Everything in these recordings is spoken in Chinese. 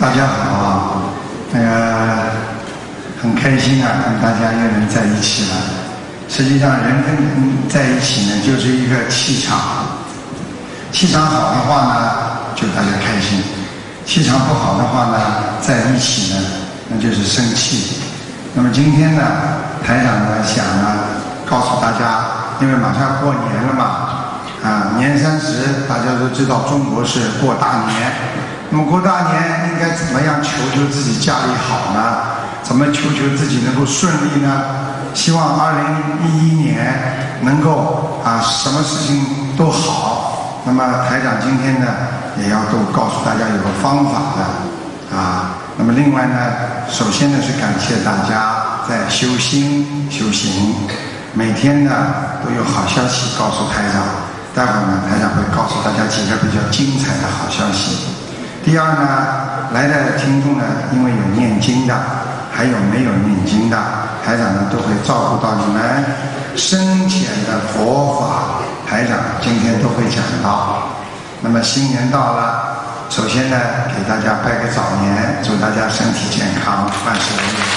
大家好啊，很开心啊，跟大家又能在一起了。实际上，人跟人在一起呢，就是一个气场。气场好的话呢，就大家开心；气场不好的话呢，在一起呢，那就是生气。那么今天呢，台长呢想呢告诉大家，因为马上过年了嘛。年30，大家都知道中国是过大年。那么过大年应该怎么样求自己家里好呢？怎么求自己能够顺利呢？希望2011年能够什么事情都好。那么台长今天呢也要都告诉大家有个方法的那么另外呢，首先呢是感谢大家在修行，每天呢都有好消息告诉台长。待会儿呢，台长会告诉大家几个比较精彩的好消息。第二呢，来的听众呢，因为有念经的，还有没有念经的，台长呢都会照顾到你们深浅的佛法，台长今天都会讲到。那么新年到了，首先呢，给大家拜个早年，祝大家身体健康，万事如意。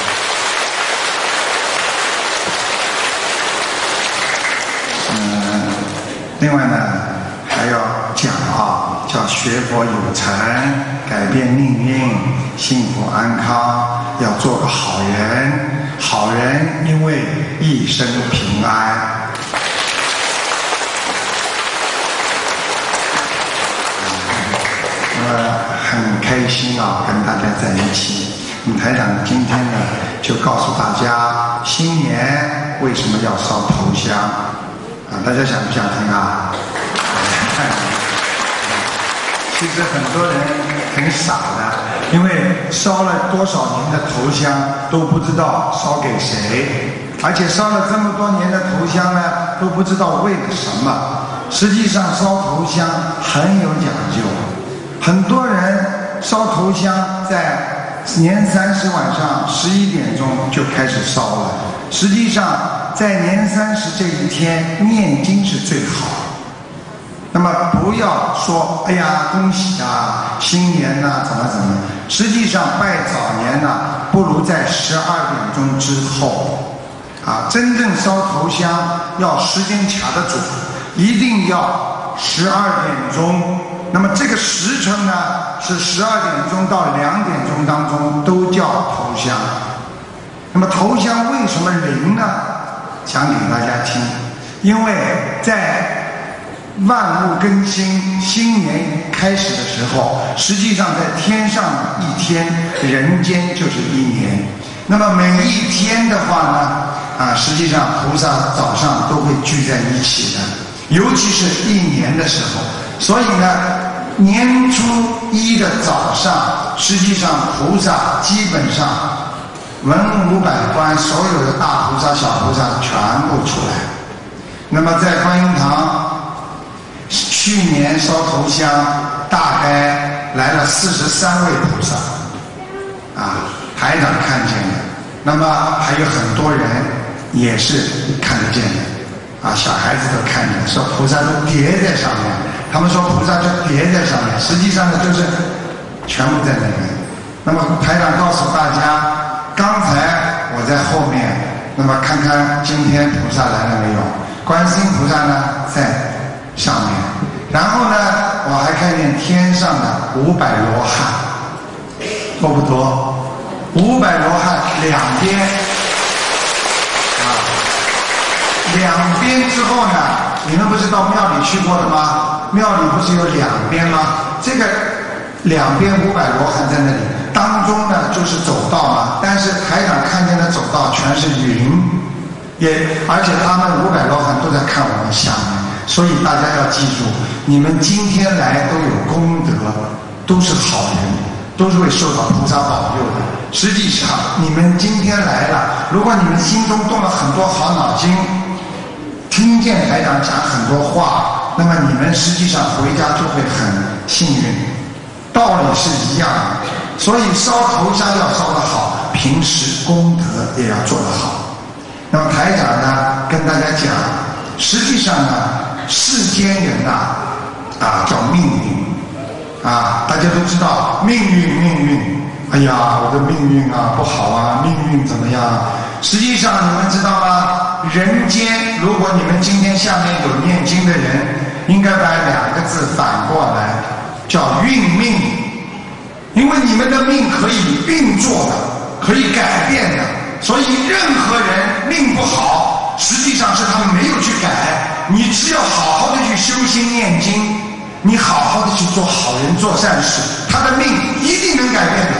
另外呢，还要讲叫学佛有成，改变命运，幸福安康，要做个好人。好人因为一生平安。那么很开心跟大家在一起。台长今天呢，就告诉大家，新年为什么要烧头香？大家想不想听啊？其实很多人很傻的，因为烧了多少年的头香都不知道烧给谁，而且烧了这么多年的头香呢，都不知道为了什么。实际上烧头香很有讲究，很多人烧头香在年30晚上11点钟就开始烧了。实际上在年30这一天念经是最好。那么不要说哎呀恭喜新年怎么，实际上拜早年不如在12点钟之后真正烧头香要时间卡得准，一定要12点钟。那么这个时辰呢是12点钟到2点钟当中都叫头香。那么头香为什么灵呢？讲给大家听。因为在万物更新，新年开始的时候，实际上在天上一天，人间就是1年。那么每一天的话呢实际上菩萨早上都会聚在一起的，尤其是1年的时候。所以呢，年初1的早上，实际上菩萨基本上文武百官所有的大菩萨小菩萨全部出来。那么在观音堂去年烧头香大概来了43位菩萨台长看见的。那么还有很多人也是看得见的小孩子都看见，说菩萨都叠在上面，他们说菩萨就叠在上面，实际上呢就是全部在那边。那么台长告诉大家，刚才我在后面，那么看看今天菩萨来了没有。观世音菩萨呢在上面，然后呢我还看见天上的500罗汉，多不多？500罗汉两边两边之后呢，你们不是到庙里去过的吗？庙里不是有两边吗？这个两边500罗汉在那里，当中呢就是走道嘛，但是台长看见的走道全是云，而且他们500罗汉都在看我们下面。所以大家要记住，你们今天来都有功德，都是好人，都是会受到菩萨保佑的。实际上你们今天来了，如果你们心中动了很多好脑筋，听见台长讲很多话，那么你们实际上回家就会很幸运，道理是一样的。所以烧头香要烧得好，平时功德也要做得好。那么台长呢跟大家讲，实际上呢世间人叫命运大家都知道命运哎呀，我的命运啊不好啊，命运怎么样？实际上你们知道吗？人间，如果你们今天下面有念经的人，应该把2个字反过来，叫运命。因为你们的命可以运作的，可以改变的，所以任何人命不好，实际上是他们没有去改。你只要好好的去修心念经，你好好的去做好人做善事，他的命一定能改变的。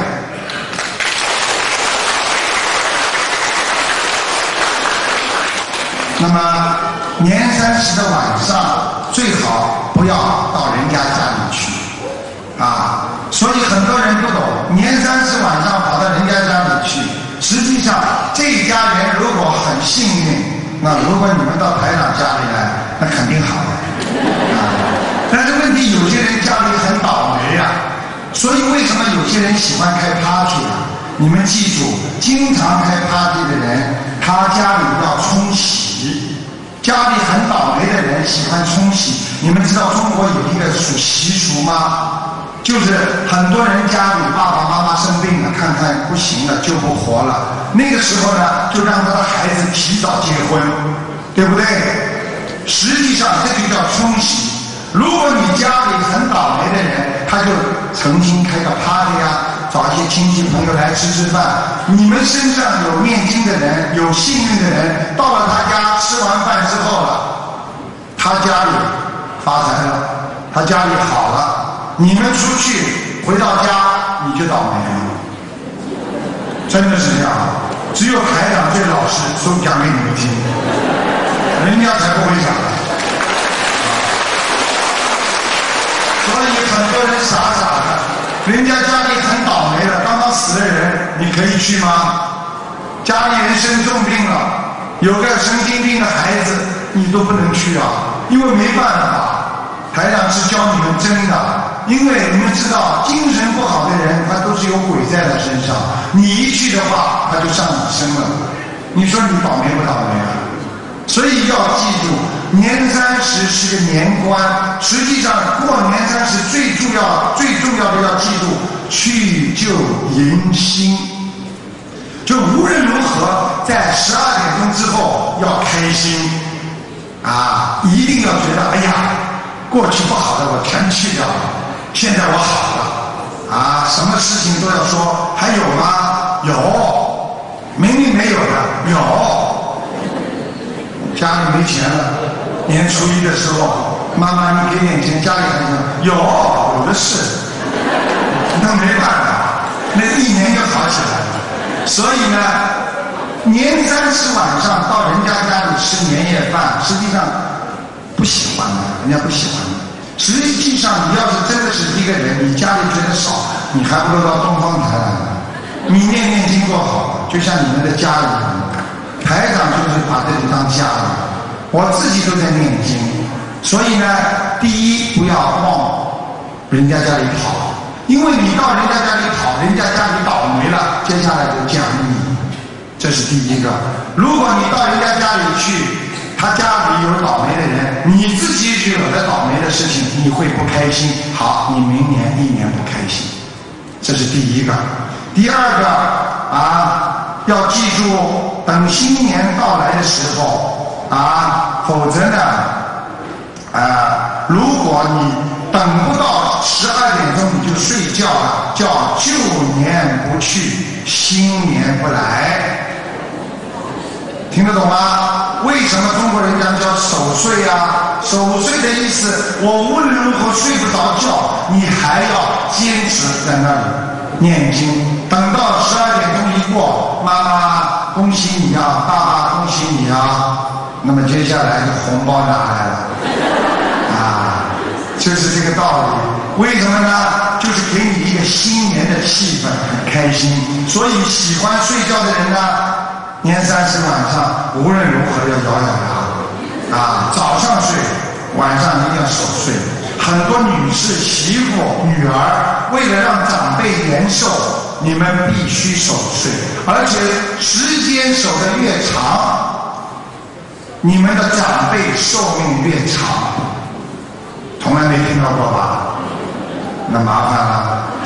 那么年30的晚上最好不要到人家家里去啊，所以很多人不懂，年30晚上跑到人家家里去，实际上这一家人如果很幸运，那如果你们到台长家里来，那肯定好的啊。但是问题有些人家里很倒霉啊，所以为什么有些人喜欢开 party 啊？你们记住，经常开 party 的人，他家里要冲洗。家里很倒霉的人喜欢冲洗。你们知道中国有一个习俗吗？就是很多人家里爸爸妈妈生病了，看看不行了，救不活了，那个时候呢，就让他的孩子提早结婚，对不对？实际上这就叫冲洗。如果你家里很倒霉的人，他就曾经开个 party 啊，找一些亲戚朋友来吃吃饭。你们身上有念经的人，有幸运的人，到了他家吃完饭之后了，他家里发财了，他家里好了，你们出去回到家你就倒霉了，真的是这样。只有台长最老实，说讲给你们听，人家才不会讲的。所以很多人傻傻的，人家家里很倒霉了，刚刚死的人，你可以去吗？家里人生重病了，有个神经病的孩子，你都不能去啊，因为没办法。台长是教你们真的，因为你们知道，精神不好的人，他都是有鬼在他身上，你一去的话，他就上你身了。你说你倒霉不倒霉啊？所以要记住，年30是个年关，实际上过年30最重要的要记住去旧迎新，就无论如何在12点钟之后要开心啊，一定要觉得哎呀，过去不好的我全去掉了，现在我好了啊，什么事情都要说还有吗？有，明明没有的有。家里没钱了，年初1的时候，妈妈你给点钱，家里还说有的是，那没办法，那1年就好起来了。所以呢，年30晚上到人家家里吃年夜饭，实际上不喜欢的，人家不喜欢的。实际上你要是真的是一个人，你家里觉得少，你还不如到东方台来呢。你念念经多好，就像你们的家里一样。台长就是把这里当家里，我自己都在念经，所以呢，第一不要往人家家里跑，因为你到人家家里跑，人家家里倒霉了，接下来就讲你，这是第一个。如果你到人家家里去，他家里有倒霉的人，你自己惹的倒霉的事情，你会不开心。好，你明年1年不开心，这是第一个。第二个啊，要记住。等新年到来的时候啊，否则呢，如果你等不到12点钟你就睡觉了，叫旧年不去，新年不来，听得懂吗？为什么中国人讲叫守岁啊？守岁的意思，我无论如何睡不着觉，你还要坚持在那里念经，等到12点钟一过，妈妈恭喜你啊，爸爸恭喜你啊，那么接下来就红包拿来了啊，就是这个道理。为什么呢？就是给你一个新年的气氛，很开心。所以喜欢睡觉的人呢，年30晚上无论如何要咬咬牙啊，早上睡，晚上一定要守岁。很多女士、媳妇、女儿，为了让长辈延寿，你们必须守岁，而且时间守得越长，你们的长辈寿命越长。从来没听到过吧？那麻烦了，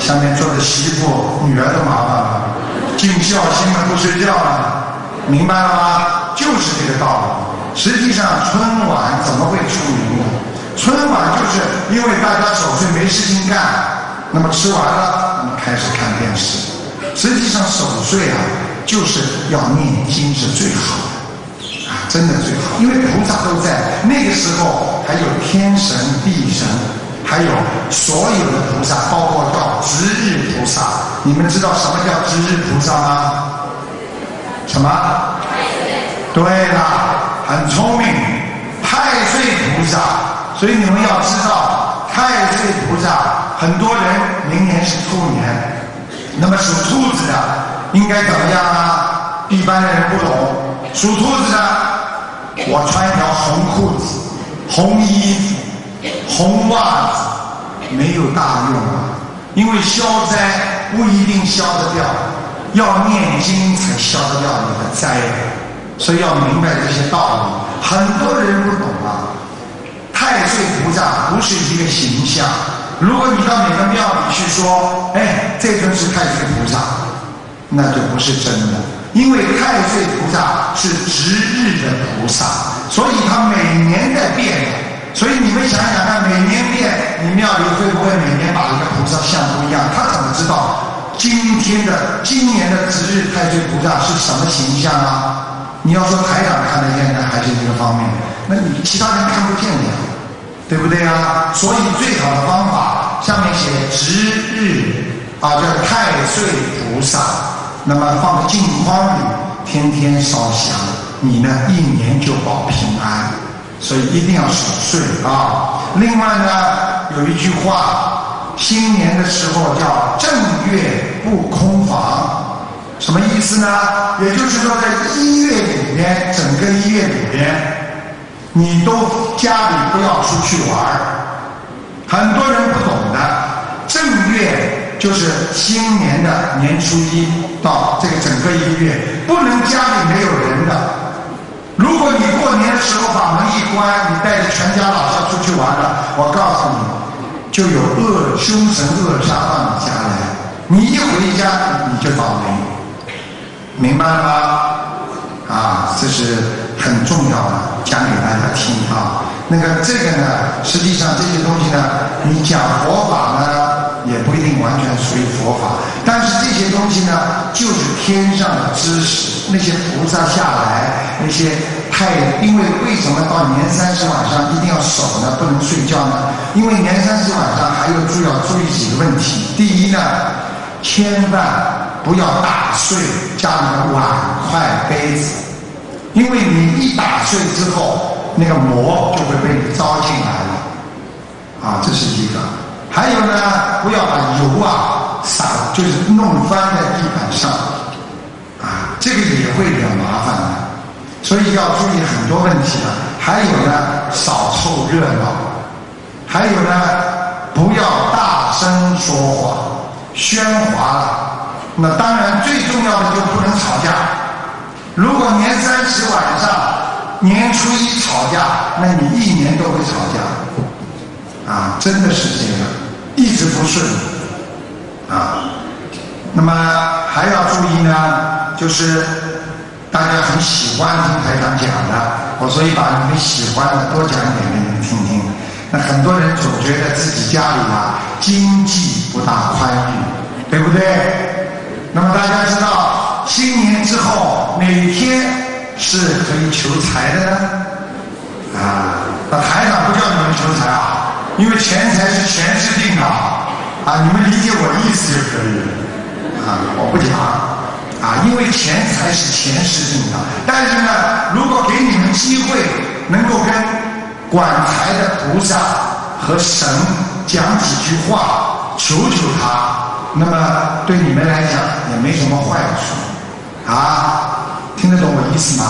下面坐的媳妇女儿都麻烦了，尽孝心了不睡觉了，明白了吗？就是这个道理。实际上春晚怎么会出名呢？春晚就是因为大家守岁没事情干，那么吃完了，那么开始看电视。实际上守岁啊，就是要念经是最好的啊，真的最好，因为菩萨都在那个时候，还有天神、地神，还有所有的菩萨，包括叫值日菩萨。你们知道什么叫值日菩萨吗？什么？对了，很聪明，太岁菩萨。所以你们要知道，太岁菩萨，很多人明年是兔年，那么属兔子的应该怎么样啊？一般的人不懂，属兔子的，我穿一条红裤子、红衣服、红袜子，没有大用啊，因为消灾不一定消得掉，要念经才消得掉你的灾，所以要明白这些道理。很多人不懂啊。太岁菩萨不是一个形象，如果你到哪个庙里去说，哎，这尊是太岁菩萨，那就不是真的，因为太岁菩萨是值日的菩萨，所以他每年在变的。所以你们想想看，每年变，你庙里会不会每年把一个菩萨像不一样？他怎么知道今年的值日太岁菩萨是什么形象啊？你要说台长看得见，那还是一个方面，那你其他人看不见的呀，对不对啊？所以最好的方法，上面写值日啊，叫太岁菩萨，那么放在镜框里，天天烧香，你呢一年就保平安。所以一定要守岁啊。另外呢，有一句话，新年的时候叫正月不空房。什么意思呢？也就是说，在1月里边，整个1月里边，你都家里不要出去玩。很多人不懂的，正月就是新年的年初1到这个整个1个月，不能家里没有人的。如果你过年的时候把门一关，你带着全家老少出去玩了，我告诉你，就有凶神恶煞到你家来，你一回家你就倒霉。明白了吗？啊，这是很重要的，讲给大家听啊。这个呢，实际上这些东西呢，你讲佛法呢，也不一定完全属于佛法，但是这些东西呢，就是天上的知识。那些菩萨下来，那些因为为什么到年30晚上一定要守呢？不能睡觉呢？因为年30晚上还要注意几个问题。第一呢，千万不要打碎家里的碗筷杯子，因为你一打碎之后，那个魔就会被你招进来了啊，这是一个。还有呢，不要把油啊就是弄翻在地板上啊，这个也会惹麻烦的，所以要注意很多问题了。还有呢，少凑热闹，还有呢，不要大声说话喧哗了。那当然最重要的就不能吵架。如果年30晚上年初1吵架，那你一年都会吵架啊，真的是这样，一直不顺啊。那么还要注意呢，就是大家很喜欢听台长讲的，我所以把你们喜欢的多讲点给你们听听。那很多人总觉得自己家里啊经济不大宽裕，对不对？那么大家知道新年之后哪天是可以求财的呢？啊，那台长不叫你们求财啊，因为钱财是前世定的啊，你们理解我意思就可以了啊，我不讲啊，因为钱财是前世定的。但是呢，如果给你们机会能够跟管财的菩萨和神讲几句话，求求他，那么对你们来讲也没什么坏处啊，听得懂我意思吗？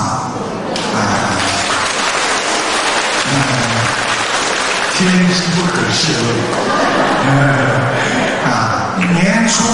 天机不可泄露年初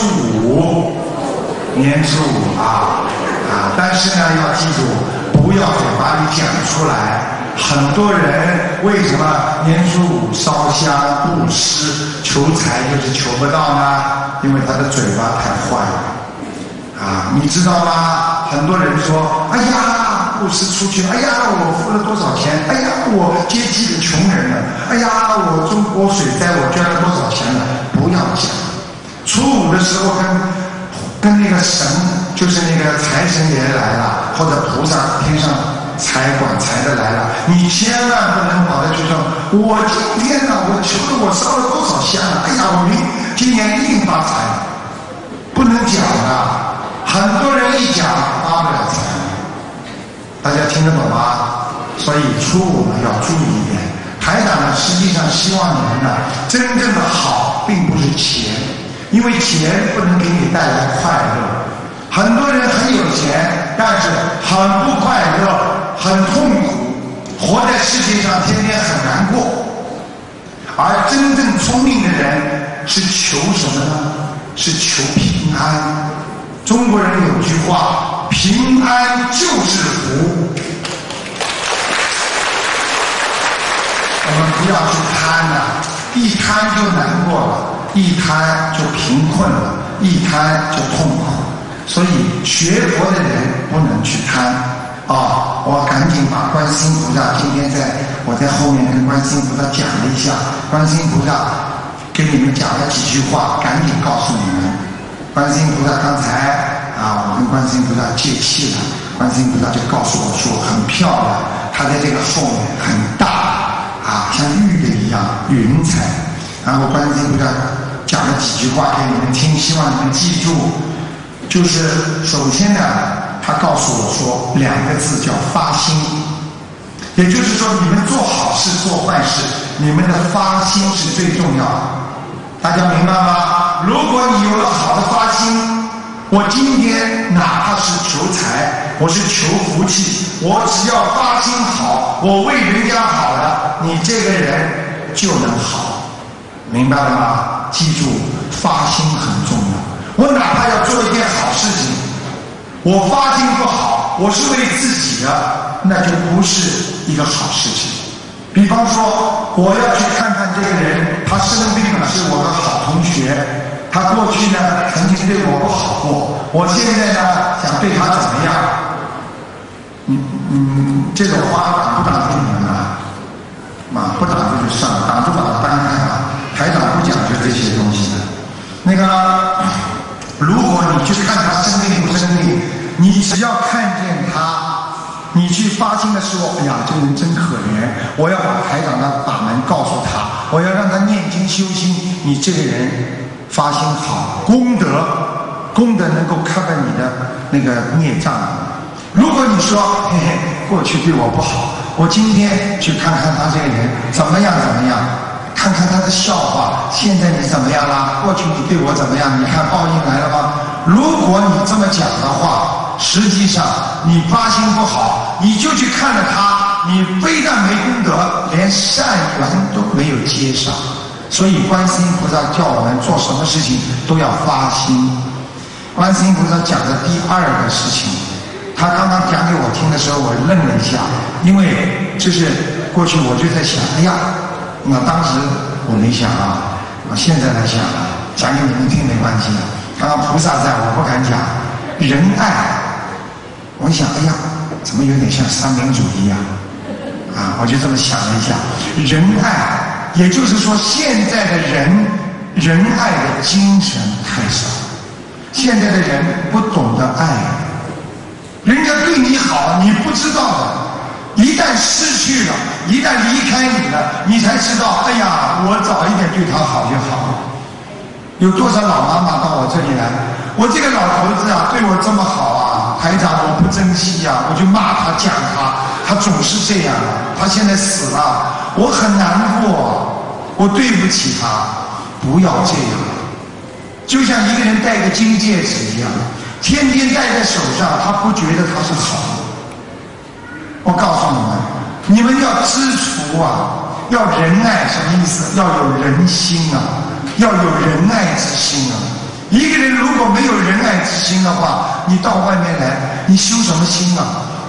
五但是呢要记住，不要嘴巴里讲出来， 很多人为什么年初五烧香布施求财就是求不到呢？因为他的嘴巴太坏了啊！你知道吗？很多人说：“哎呀，布施出去了，哎呀，我付了多少钱？哎呀，我接济了穷人了，哎呀，我中国水灾我捐了多少钱了？”不要讲。初五的时候跟那个神，就是那个财神爷来了，或者菩萨天上财管财的来了，你千万不能跑到去说：“我今天呢，我求了，我烧了多少香了？哎呀，我今年一定发财。”不能讲的，很多人一讲发不了财。大家听得懂吗？所以初五呢要注意一点。台长呢，实际上希望你们呢，真正的好并不是钱，因为钱不能给你带来快乐。很多人很有钱，但是很不快乐，很痛苦，活在世界上天天很难过。而真正聪明的人是求什么呢？是求平安。中国人有句话：平安就是福。我们不要去贪了，一贪就难过了，一贪就贫困了，一贪就痛苦。所以学佛的人不能去贪啊！我赶紧把观世音菩萨，今天我在后面跟观世音菩萨讲了一下，观世音菩萨给你们讲了几句话，赶紧告诉你们。观世音菩萨刚才我跟观世音菩萨借气了，观世音菩萨就告诉我说很漂亮，它在这个后面很大像玉的一样云彩。然后观世音菩萨讲了几句话给你们听，希望你们记住。就是首先呢，他告诉我说2个字叫发心，也就是说你们做好事做坏事，你们的发心是最重要的。大家明白吗？如果你有了好的发心，我今天哪怕是求财，我是求福气，我只要发心好，我为人家好了，你这个人就能好。明白了吗？记住，发心很重要。我哪怕要做一件好事情，我发心不好，我是为自己的，那就不是一个好事情。比方说，我要去看看这个人，他生病了，是我的好同学，他过去呢曾经对我不好过，我现在呢想对他怎么样？这种话挡不挡住你们啊？不挡住就算了，挡住把它搬开了。台长不讲究这些东西的。那个，如果你去看他生病不生病，你只要看见他，你去发心的时候，哎呀，这个人真可怜，我要把台长的法门告诉他，我要让他念经修心，你这个人发心好，功德能够 cover 你的那个孽障。如果你说嘿嘿，过去对我不好，我今天去看看他这个人怎么样，看看他的笑话，现在你怎么样啦？过去你对我怎么样？你看报应来了吗？如果你这么讲的话，实际上你发心不好，你就去看了他，你非但没功德，连善缘都没有接上。所以观世音菩萨叫我们做什么事情都要发心。观世音菩萨讲的第2个事情，他刚刚讲给我听的时候，我愣了一下，因为就是过去我就在想，哎呀，那当时我没想我现在来想讲给你们听没关系的。刚刚菩萨在，我不敢讲仁爱，我想，哎呀，怎么有点像三民主义我就这么想了一下，仁爱，也就是说现在的人仁爱的精神太少，现在的人不懂得爱，人家对你好你不知道的，一旦失去了，一旦离开你了，你才知道，哎呀，我早一点对他好就好了。有多少老妈妈到我这里来，我这个老头子对我这么好台长我不珍惜我就骂他讲他总是这样他现在死了，我很难过我对不起他。不要这样，就像一个人戴个金戒指一样，天天戴在手上，他不觉得他是好的。我告诉你们要知足要仁爱，什么意思？要有仁心要有仁爱之心一个人如果没有仁爱之心的话，你到外面来，你修什么心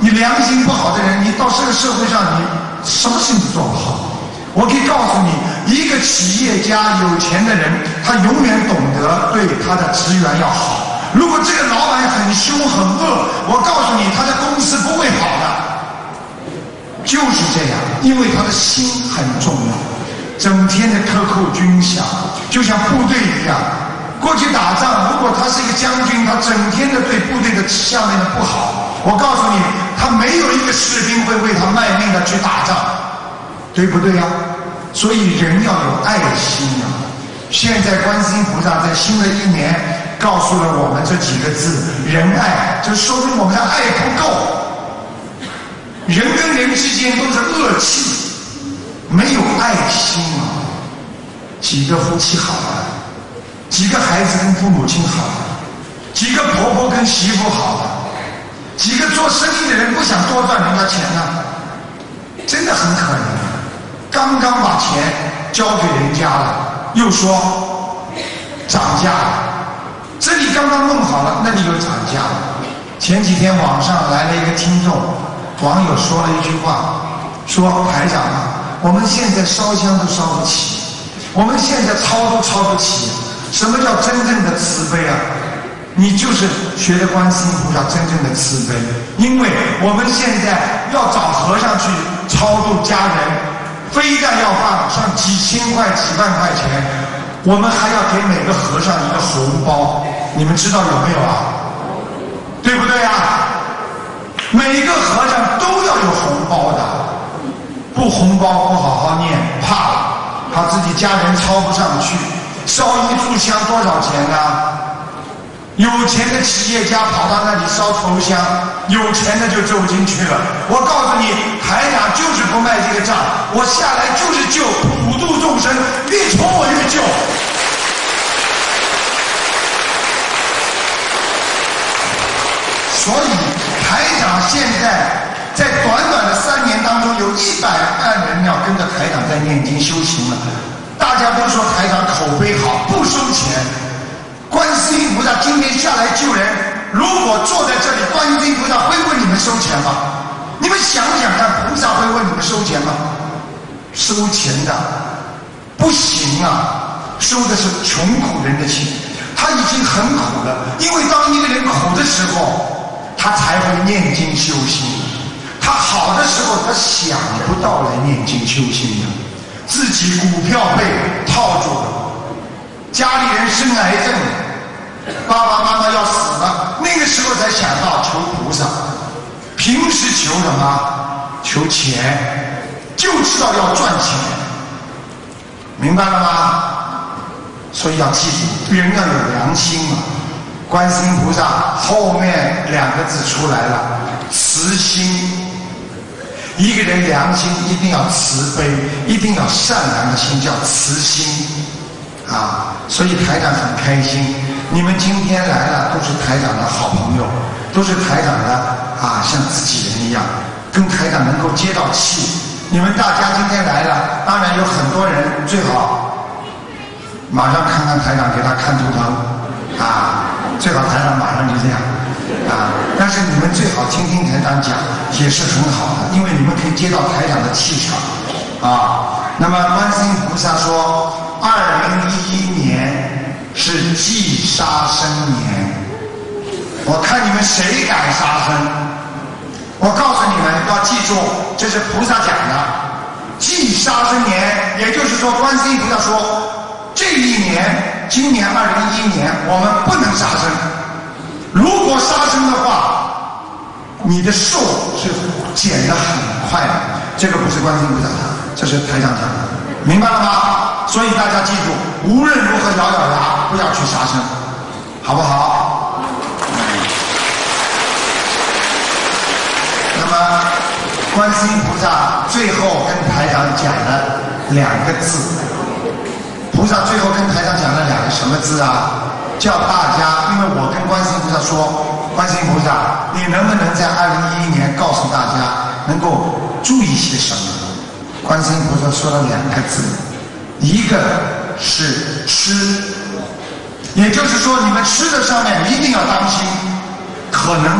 你良心不好的人，你到这个社会上，你什么事情做不好？我可以告诉你，一个企业家有钱的人，他永远懂得对他的职员要好。如果这个老板很凶很恶，我告诉你，他的公司不会好的。就是这样，因为他的心很重要，整天的克扣军饷，就像部队一样。过去打仗，如果他是一个将军，他整天的对部队的下面的不好，我告诉你，他没有一个士兵会为他卖命的去打仗，对不对呀？所以人要有爱心啊！现在观世音菩萨在新的一年告诉了我们这几个字：仁爱，就说明我们的爱不够。人跟人之间都是恶气，没有爱心啊！几个夫妻好了，几个孩子跟父母亲好了，几个婆婆跟媳妇好了，几个做生意的人不想多赚人家钱呢、真的很可怜。刚刚把钱交给人家了，又说涨价了，这里刚刚弄好了，那里又涨价了。前几天网上来了一个听众，网友说了一句话，说台长啊，我们现在烧香都烧不起，我们现在抄都抄不起，什么叫真正的慈悲啊？你就是学的观世音菩萨真正的慈悲，因为我们现在要找和尚去超度家人，非但要放上几千块几万块钱，我们还要给每个和尚一个红包，你们知道有没有啊？对不对啊？每个和尚都要有红包的，不红包不好好念，怕了，怕自己家人抄不上去。烧一炷香多少钱呢？有钱的企业家跑到那里烧头香，有钱的就走进去了。我告诉你，台长就是不卖这个账，我下来就是救，普度众生，越穷我越救。所以台长现在短短的3年当中，有100万人要跟着台长在念经修行了。大家都说台长口碑好，不收钱。观世音菩萨今天下来救人，如果坐在这里，观世音菩萨会问你们收钱吗？你们想想看，菩萨会问你们收钱吗？收钱的不行啊，收的是穷苦人的钱。他已经很苦了，因为当一个人苦的时候，他才会念经修心。他好的时候，他想不到来念经修心的，自己股票被套住了，家里人生癌症，爸爸妈妈要死了，那个时候才想到求菩萨。平时求什么？求钱，就知道要赚钱，明白了吗？所以要记住，人要有良心嘛。观世音菩萨后面2个字出来了，慈心。一个人良心一定要慈悲，一定要善良的心，叫慈心啊。所以台长很开心，你们今天来了都是台长的好朋友，都是台长的啊，像自己人一样，跟台长能够接到气。你们大家今天来了，当然有很多人最好马上看看台长，给他看图腾啊，最好台长马上就这样啊。但是你们最好听听台长讲，也是很好的，因为你们可以接到台长的气场啊。那么观世音菩萨说，2011年是忌杀生年，我看你们谁敢杀生。我告诉你们要记住，这是菩萨讲的，忌杀生年，也就是说观世音菩萨说，这一年，今年2011年，我们不能杀生。如果杀生的话，你的寿是减得很快的。这个不是观世音菩萨讲，这是台上讲的，明白了吗？所以大家记住，无论如何咬牙，不要去杀生，好不好？那么，观世音菩萨最后跟台长讲了2个字。菩萨最后跟台长讲了2个什么字啊？叫大家，因为我跟观世音菩萨说，观世音菩萨，你能不能在2011年告诉大家能够注意些什么？观世音菩萨说了2个字，一个是吃，也就是说你们吃的上面一定要当心，可能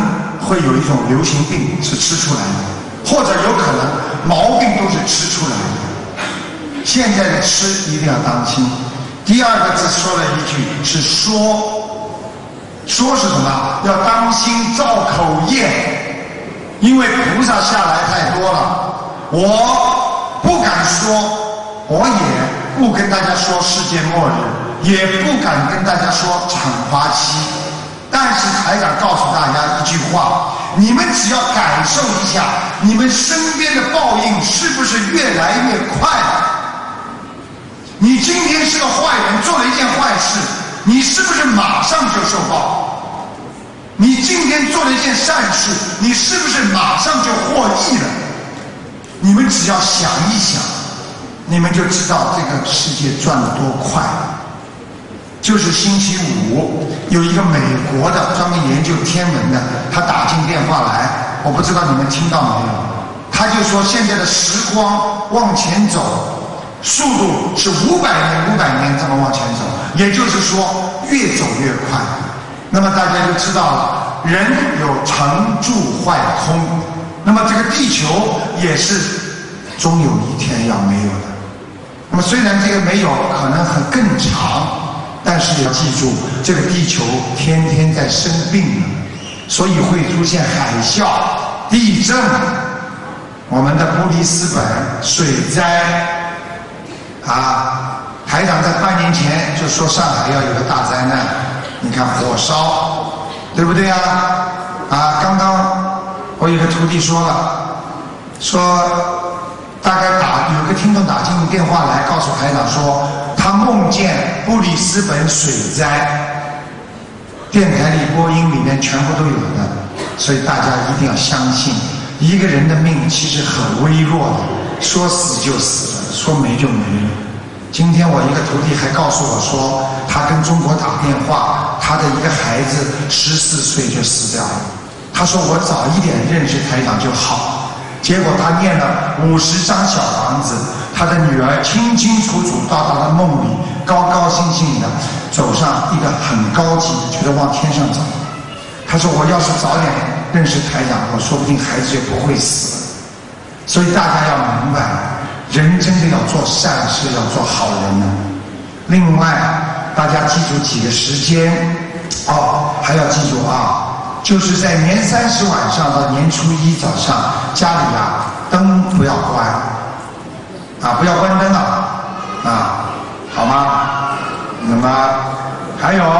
会有一种流行病是吃出来的，或者有可能毛病都是吃出来的。现在的吃一定要当心。第二个字说了一句是说，说是什么？要当心造口业，因为菩萨下来太多了，我不敢说，我也不跟大家说世界末日，也不敢跟大家说惩罚期。但是台长告诉大家一句话，你们只要感受一下，你们身边的报应是不是越来越快了？你今天是个坏人，做了一件坏事，你是不是马上就受报？你今天做了一件善事，你是不是马上就获益了？你们只要想一想，你们就知道这个世界转得多快。就是星期五，有一个美国的专门研究天文的，他打进电话来，我不知道你们听到没有？他就说现在的时光往前走，速度是500年这么往前走，也就是说越走越快。那么大家就知道了，人有成住坏空，那么这个地球也是终有一天要没有的。那么虽然这个没有可能更长，但是要记住，这个地球天天在生病了，所以会出现海啸、地震，我们的布里斯本水灾啊，台长在半年前就说上海要有个大灾难，你看火烧，对不对啊？啊，刚刚我有个徒弟说了，说大概有个听众打进电话来告诉台长说，他梦见布里斯本水灾，电台里播音里面全部都有的，所以大家一定要相信，一个人的命其实很微弱的，说死就死了，说没就没了。今天我一个徒弟还告诉我说，他跟中国打电话，他的一个孩子14岁就死掉了。他说我早一点认识台长就好。结果他念了50张小房子，他的女儿清清楚楚到他的梦里，高高兴兴的走上一个很高级，觉得往天上走。他说我要是早点认识台长，我说不定孩子就不会死了。所以大家要明白，人真的要做善事，要做好人呢。另外大家记住几个时间还要记住就是在年30晚上到年初1早上，家里灯不要关不要关灯好吗？那么还有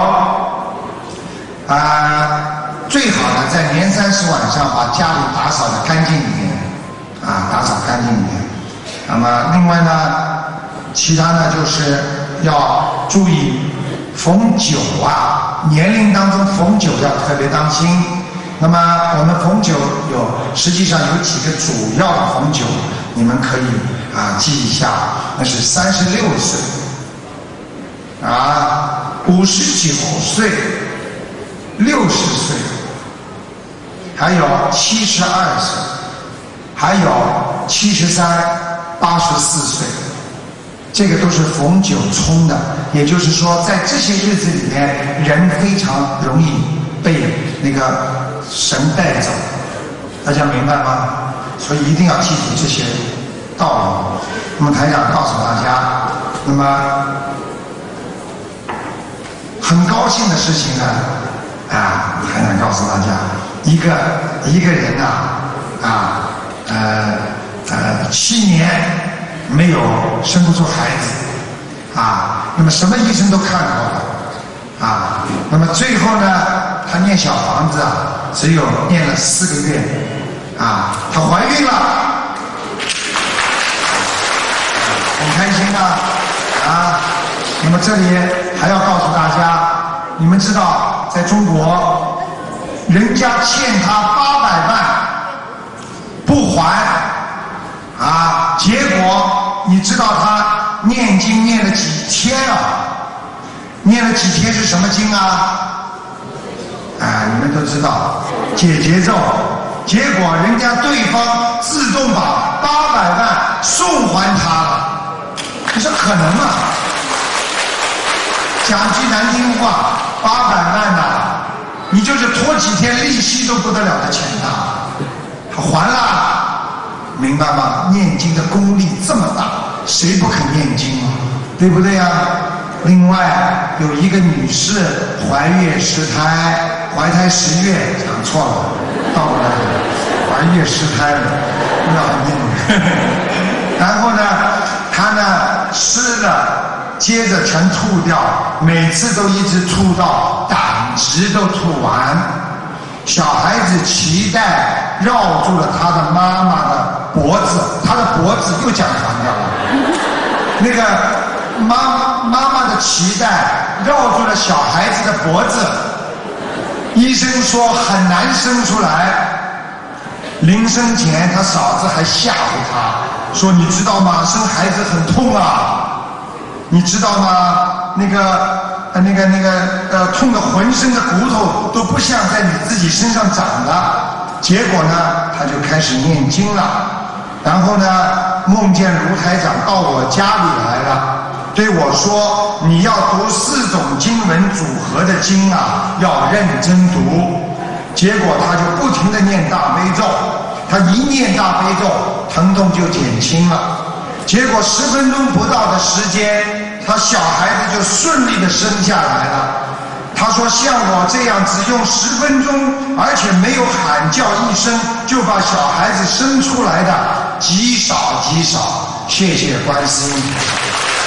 最好呢在年30晚上把家里打扫得干净一点打扫干净一点。那么另外呢，其他呢就是要注意逢9年龄当中逢9要特别当心。那么我们逢9实际上有几个主要的逢9，你们可以记一下，那是36岁59岁60岁，还有72岁，还有73、84岁，这个都是逢9冲的。也就是说在这些日子里面，人非常容易被那个神带走，大家明白吗？所以一定要记住这些道理。那么台长告诉大家，那么很高兴的事情呢台长告诉大家，一个人7年没有生不出孩子那么什么医生都看过了那么最后呢，他念小房子只有念了4个月她怀孕了，很开心那么这里还要告诉大家，你们知道在中国人家欠他800万不还结果你知道他念经念了几天念了几天是什么经你们都知道解结咒，结果人家对方自动把800万送还他了，你说可能吗？讲句难听话，800万你就是拖几天利息都不得了的钱呐，他还了，明白吗？念经的功力这么大，谁不肯念经啊？对不对呀？另外有一个女士怀月失胎，怀胎10月，讲错了，倒过来了，怀月失胎了，不要念。然后呢，她呢吃了，接着全吐掉，每次都一直吐到胆汁都吐完。小孩子脐带绕住了她的妈妈的脖子，她的脖子又讲反掉了。那个妈妈的脐带绕住了小孩子的脖子，医生说很难生出来。临生前他嫂子还吓唬他说，你知道吗，生孩子很痛啊，你知道吗，痛得浑身的骨头都不像在你自己身上长的。结果呢，他就开始念经了，然后呢梦见卢台长到我家里来了，对我说，你要读4种经文组合的经啊，要认真读。结果他就不停地念大悲咒，他一念大悲咒，疼痛就减轻了。结果10分钟不到的时间，他小孩子就顺利地生下来了。他说，像我这样只用10分钟，而且没有喊叫一声就把小孩子生出来的极少极少。谢谢观世音菩萨，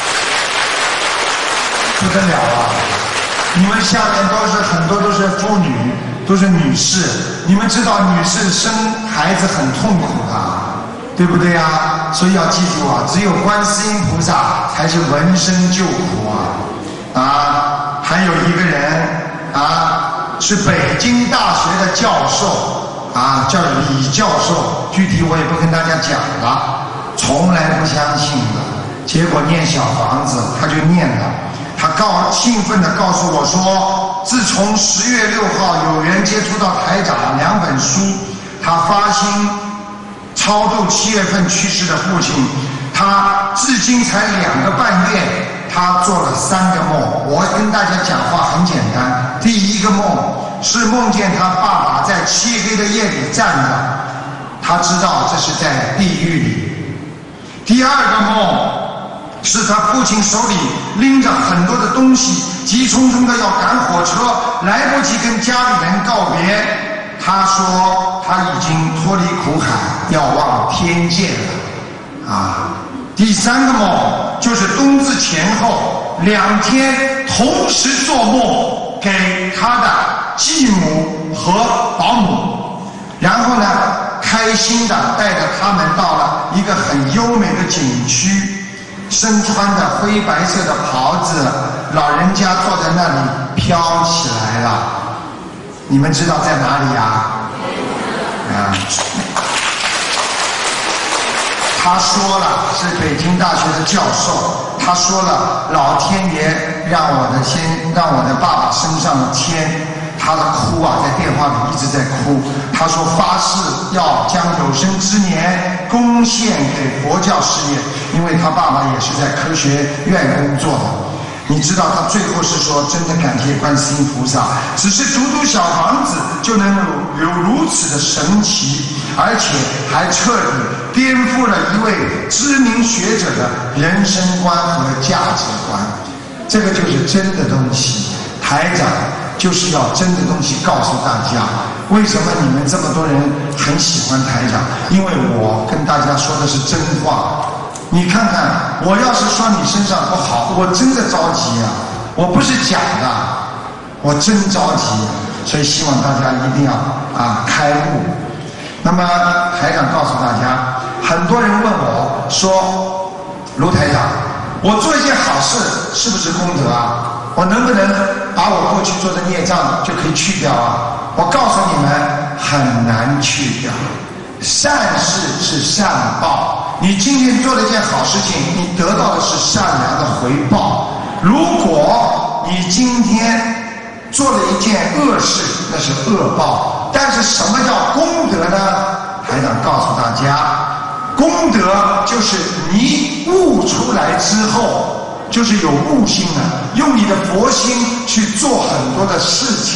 不得了啊！你们下面很多都是妇女，都是女士，你们知道女士生孩子很痛苦的，对不对呀？所以要记住啊，只有观世音菩萨才是闻声救苦啊！还有一个人是北京大学的教授叫李教授，具体我也不跟大家讲了，从来不相信的，结果念小房子他就念了。他兴奋地告诉我说，自从10月6号有缘接触到台长2本书，他发心超度7月份去世的父亲，他至今才2个半月，他做了3个梦。我跟大家讲话很简单，第一个梦是梦见他爸爸在漆黑的夜里站着，他知道这是在地狱里。第二个梦是他父亲手里拎着很多的东西，急匆匆的要赶火车，来不及跟家里人告别。他说他已经脱离苦海，要往天界了第3个梦就是冬至前后2天同时做梦给他的继母和保姆，然后呢开心的带着他们到了一个很优美的景区，身穿的灰白色的袍子，老人家坐在那里飘起来了。你们知道在哪里呀？他说了，是北京大学的教授，他说了，老天爷让我的爸爸升上了天。他的哭在电话里一直在哭。他说发誓要将有生之年贡献给佛教事业，因为他爸爸也是在科学院工作的。你知道他最后是说，真的感谢观世音菩萨，只是读小房子就能有如此的神奇，而且还彻底颠覆了一位知名学者的人生观和价值观。这个就是真的东西，台长就是要真的东西告诉大家。为什么你们这么多人很喜欢台长？因为我跟大家说的是真话。你看看，我要是说你身上不好，我真的着急我不是假的，我真着急。所以希望大家一定要开悟。那么台长告诉大家，很多人问我说，卢台长，我做一件好事是不是功德我能不能把我过去做的孽障就可以去掉我告诉你们，很难去掉。善事是善报，你今天做了一件好事情，你得到的是善良的回报。如果你今天做了一件恶事，那是恶报。但是什么叫功德呢？台长告诉大家，功德就是你悟出来之后，就是有悟性用你的佛心去做很多的事情，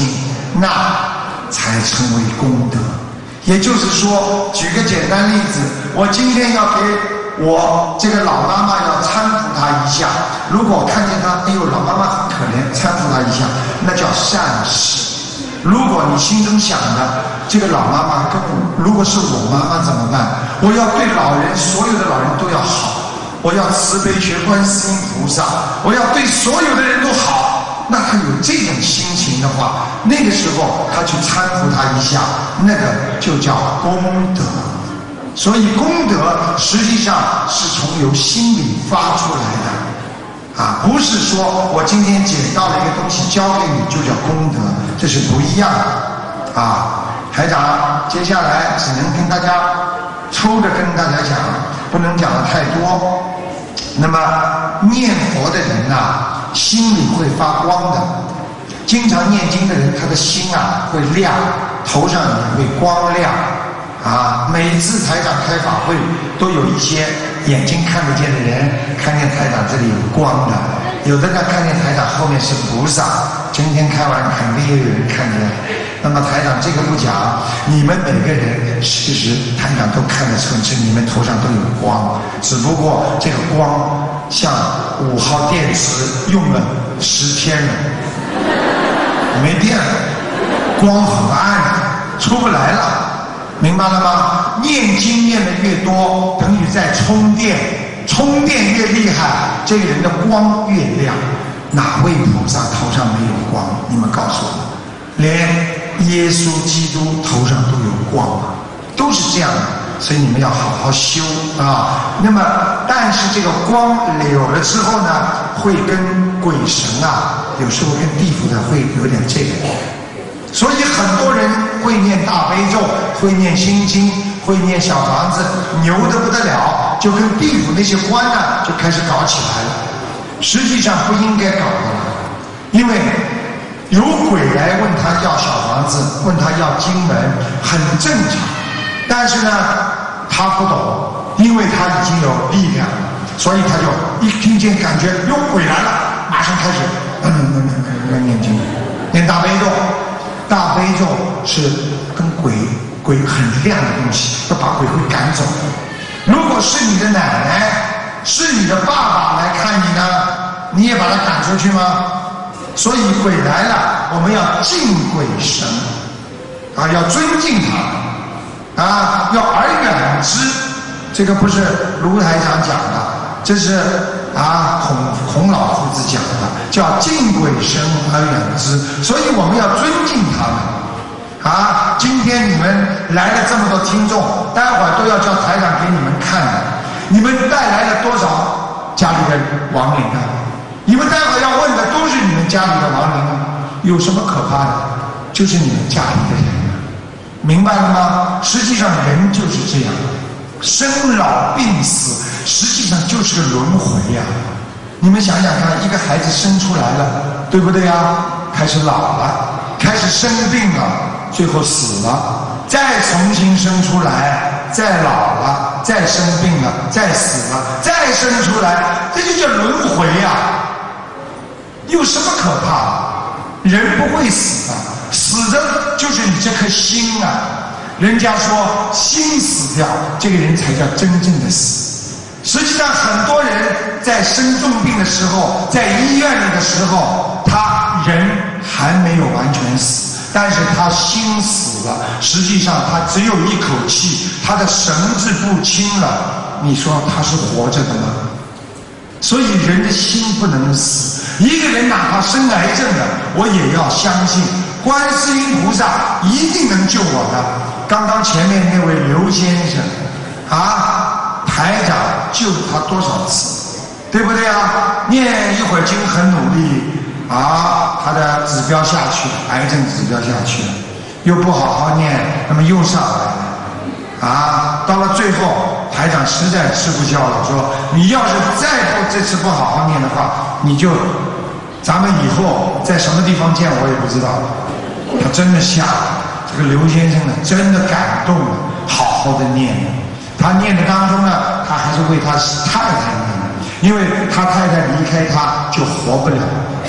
那才成为功德。也就是说，举个简单例子，我今天要给我这个老妈妈要搀扶她一下，如果看见她，哎呦，老妈妈很可怜，搀扶她一下，那叫善事。如果你心中想的这个老妈妈跟我，如果是我妈妈怎么办？我要对老人，所有的老人都要好，我要慈悲学观世音菩萨，我要对所有的人都好。那他有这种心情的话，那个时候他去搀扶他一下，那个就叫功德。所以功德实际上是从由心里发出来的啊，不是说我今天捡到了一个东西交给你就叫功德，这是不一样的啊。台长接下来只能跟大家抽着跟大家讲，不能讲的太多。那么念佛的人呐，心里会发光的，经常念经的人，他的心啊会亮，头上也会光亮啊。每次台长开法会，都有一些眼睛看得见的人看见台长这里有光的，有的呢看见台长后面是菩萨。今天开完肯定也有人看见。那么台长这个不讲，你们每个人其实台长都看得出，你们头上都有光，只不过这个光像5号电池用了10天了，没电了，光很暗，出不来了，明白了吗？念经念得越多，等于在充电，充电越厉害，这个人的光越亮。哪位菩萨头上没有光？你们告诉我，连耶稣基督头上都有光啊，都是这样的。所以你们要好好修啊。那么，但是这个光有了之后呢，会跟鬼神啊，有时候跟地府的会有点这个。所以很多人会念大悲咒，会念心经，会念小房子，牛得不得了，就跟地府那些官呢就开始搞起来了。实际上不应该搞的，因为有鬼来问他要小房子，问他要经文，很正常。但是呢，他不懂，因为他已经有力量了，所以他就一听见感觉有鬼来了，马上开始念经，念大悲咒。大悲咒是跟鬼很亮的东西，要把鬼会赶走。如果是你的奶奶，是你的爸爸来看你呢，你也把他赶出去吗？所以鬼来了，我们要敬鬼神啊，要尊敬他啊，要而远之。这个不是卢台长讲的，这是孔老夫子讲的，叫敬鬼神而远之。所以我们要尊敬他们啊。今天你们来了这么多听众，待会儿都要叫台长给你们看的。你们带来了多少家里的亡灵啊？你们待会儿要问的都是你们家里的亡灵啊，有什么可怕的？就是你们家里的人啊，明白了吗？实际上人就是这样，生老病死，实际上就是个轮回呀。你们想想看，一个孩子生出来了，对不对呀？开始老了，开始生病了，最后死了，再重新生出来，再老了，再生病了，再死了，再生出来，这就叫轮回呀。有什么可怕？人不会死的，死的就是你这颗心啊。人家说心死掉，这个人才叫真正的死。实际上很多人在生重病的时候，在医院里的时候，他人还没有完全死，但是他心死了，实际上他只有一口气，他的神志不清了，你说他是活着的吗？所以人的心不能死。一个人哪怕生癌症了，我也要相信观世音菩萨一定能救我的。刚刚前面那位刘先生台长救了他多少次，对不对啊？念一会儿经很努力他的指标下去了，癌症指标下去了，又不好好念，那么又上来了到了最后，台长实在吃不消了，说你要是这次不好好念的话，你就咱们以后在什么地方见我也不知道。他真的下了，这个刘先生呢真的感动了，好好的念。他念的当中呢，他还是为他太太念的，因为他太太离开他就活不了。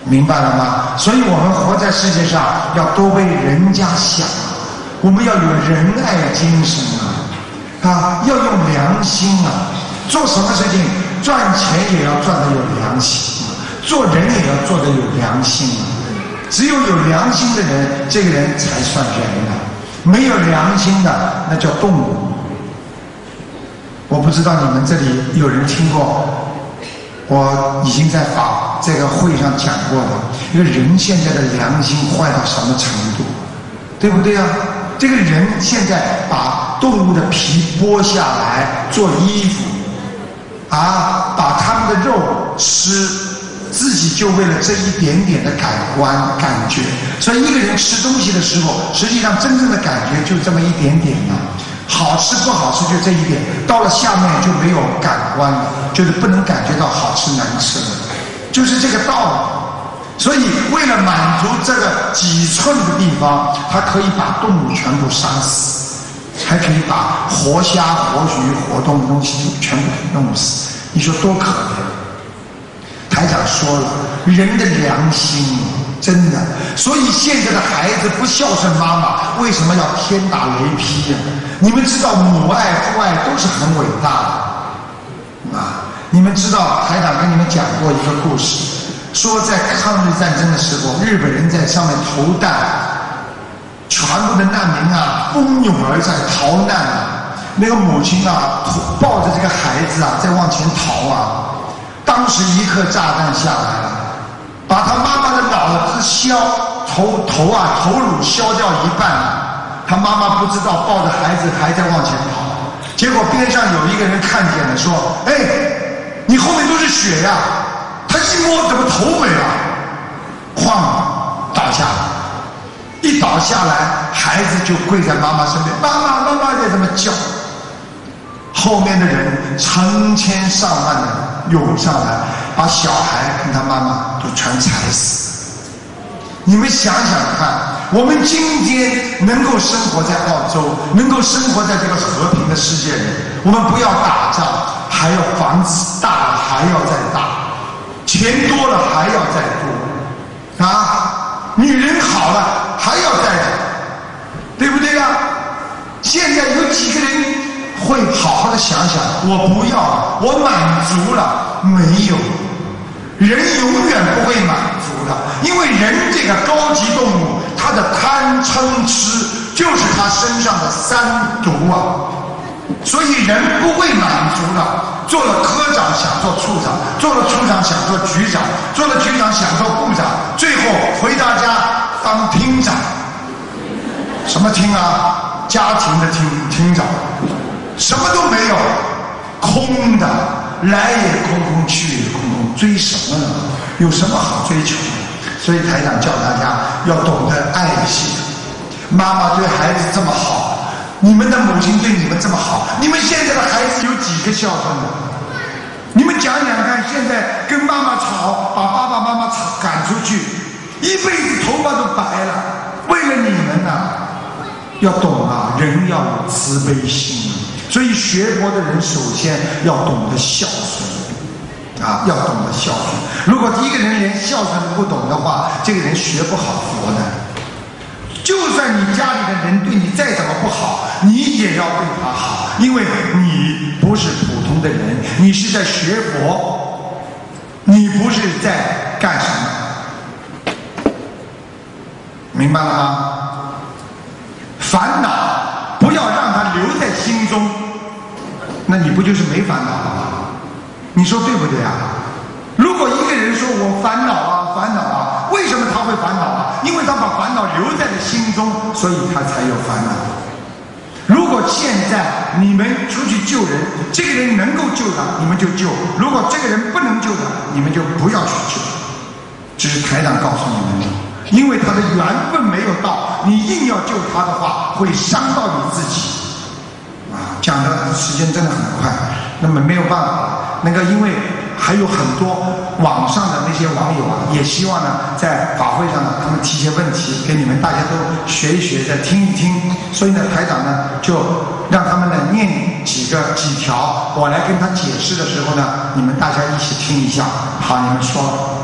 明白了吗？所以我们活在世界上要多为人家想，我们要有仁爱精神要用良心做什么事情赚钱也要赚得有良心做人也要做得有良心只有有良心的人，这个人才算人没有良心的那叫动物。我不知道你们这里有人听过，我已经在这个会上讲过的，一个人现在的良心坏到什么程度，对不对啊？这个人现在把动物的皮剥下来做衣服把他们的肉吃，自己就为了这一点点的感觉。所以一个人吃东西的时候，实际上真正的感觉就这么一点点好吃不好吃就这一点，到了下面就没有感官了，就是不能感觉到好吃难吃了，就是这个道理。所以为了满足这个几寸的地方，他可以把动物全部杀死，还可以把活虾活鱼活动的东西全部弄死，你说多可怜。台长说了，人的良心真的，所以现在的孩子不孝顺妈妈，为什么要天打雷劈你们知道母爱父爱都是很伟大的你们知道台长跟你们讲过一个故事，说在抗日战争的时候，日本人在上面投弹，全部的难民蜂拥而在逃难那个母亲抱着这个孩子在往前逃当时一颗炸弹下来了，把他妈妈的脑子头颅削掉一半他妈妈不知道，抱着孩子还在往前跑，结果边上有一个人看见了，说你后面都是血呀他一摸怎么头没了，倒下了，一倒下来孩子就跪在妈妈身边，妈妈在这么叫，后面的人成千上万的涌上来，把小孩跟他妈妈都全踩死。你们想想看，我们今天能够生活在澳洲，能够生活在这个和平的世界里，我们不要打仗，还要房子大了还要再大，钱多了还要再多女人好了还要再来，对不对现在有几个人会好好的想想，我不要了，我满足了没有？人永远不会满足的，因为人这个高级动物，他的贪嗔痴就是他身上的三毒所以人不会满足的。做了科长想做处长，做了处长想做局长，做了局长想做部长，最后回到家当厅长。什么厅家庭的厅长，什么都没有，空的，来也空空，去也空空，追什么呢？有什么好追求的？所以台长教大家要懂得爱惜。妈妈对孩子这么好，你们的母亲对你们这么好，你们现在的孩子有几个孝顺的？你们讲讲看，现在跟妈妈吵，把爸爸妈妈赶出去，一辈子头发都白了，为了你们要懂人要有慈悲心。所以学佛的人首先要懂得孝顺要懂得孝顺。如果一个人连孝顺都不懂的话，这个人学不好佛的。就算你家里的人对你再怎么不好，你也要对他好，因为你不是普通的人，你是在学佛，你不是在干什么，明白了吗？烦恼不要让它留在心中，那你不就是没烦恼了吗？你说对不对如果一个人说我烦恼烦恼为什么他会烦恼因为他把烦恼留在了心中，所以他才有烦恼。如果现在你们出去救人，这个人能够救他，你们就救；如果这个人不能救他，你们就不要去救。这是台长告诉你们的，因为他的缘分没有到，你硬要救他的话，会伤到你自己。讲的时间真的很快，那么没有办法。因为还有很多网上的那些网友也希望在法会上他们提些问题给你们，大家都学一学，再听一听。所以台长就让他们念几条，我来跟他解释的时候你们大家一起听一下。好，你们说。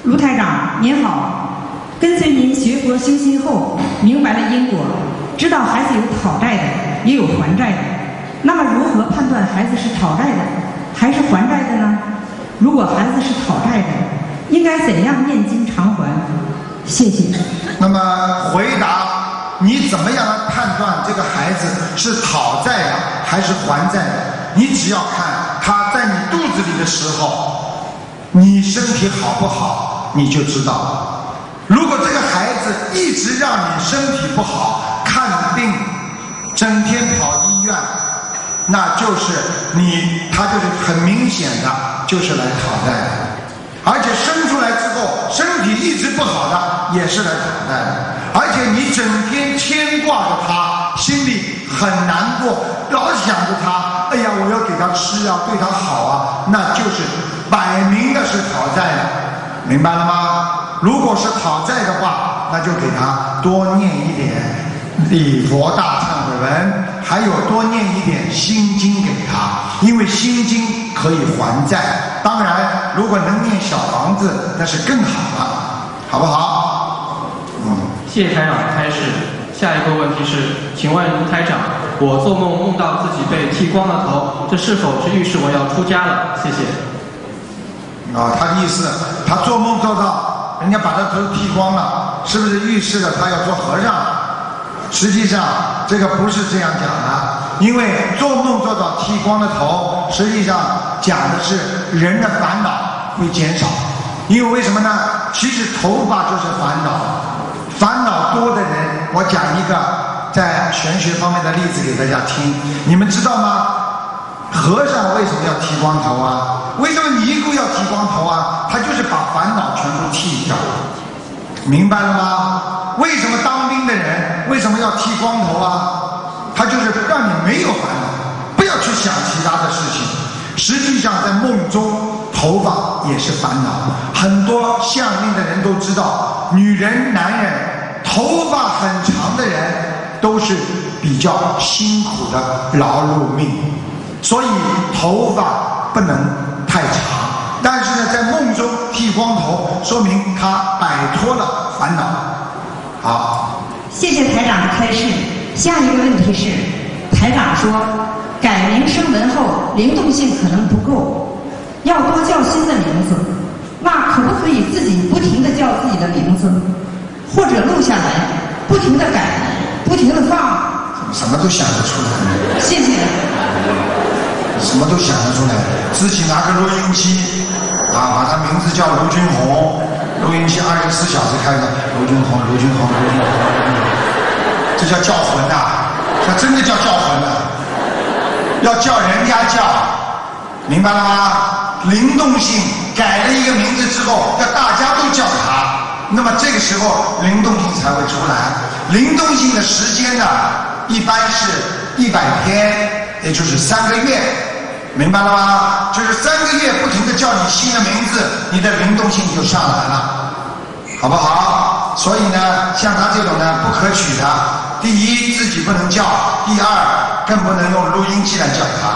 卢台长您好，跟随您学佛修心后，明白了因果，知道孩子有讨债的，也有还债的。那么如何判断孩子是讨债的还是还债的呢？如果孩子是讨债的，应该怎样念经偿还？谢谢。 那么回答，你怎么样来判断这个孩子是讨债的还是还债的？你只要看他在你肚子里的时候，你身体好不好，你就知道了。如果这个孩子一直让你身体不好，看病，整天跑医院，那就是他就是很明显的，就是来讨债的。而且生出来之后，身体一直不好的，也是来讨债的。而且你整天牵挂着他，心里很难过，老想着他，哎呀，我要给他吃啊，对他好啊，那就是摆明的是讨债的，明白了吗？如果是讨债的话，那就给他多念一点礼佛大忏悔文，还有多念一点心经给他，因为心经可以还债。当然如果能念小房子，那是更好了，好不好？ 谢谢台长开示。下一个问题是，请问卢台长，我做梦梦到自己被剃光了头，这是否是预示我要出家了？谢谢。 他的意思，他做梦做到人家把他头剃光了，是不是预示着他要做和尚？实际上这个不是这样讲的，因为做梦做到剃光了头，实际上讲的是人的烦恼会减少。因为为什么呢？其实头发就是烦恼，烦恼多的人，我讲一个在玄学方面的例子给大家听，你们知道吗？和尚为什么要剃光头啊？为什么尼姑要剃光头啊？他就是把烦恼全部剃掉，明白了吗？为什么当兵的人为什么要剃光头啊？他就是让你没有烦恼，不要去想其他的事情。实际上在梦中头发也是烦恼，很多相命的人都知道，女人男人头发很长的人都是比较辛苦的劳碌命，所以头发不能太长。但是呢，在梦中剃光头，说明他摆脱了烦恼。好， 谢谢台长的开示。下一个问题是，台长说改名声纹后灵动性可能不够，要多叫新的名字，那可不可以自己不停地叫自己的名字，或者录下来，不停地改，不停地放？ 什么都想得出来。 谢谢。 什么都想得出来，自己拿个录音机把他名字叫卢军红，录音机24小时开着，卢军红，卢军红，卢军红，这叫叫魂呐，这真的叫叫魂呐，要叫人家叫，明白了吗？灵动性改了一个名字之后，要大家都叫他，那么这个时候灵动性才会出来。灵动性的时间呢，一般是100天，也就是3个月。明白了吗？就是3个月不停地叫你新的名字，你的灵动性就上来了，好不好？所以呢，像他这种呢不可取的，第一自己不能叫，第二更不能用录音机来叫他。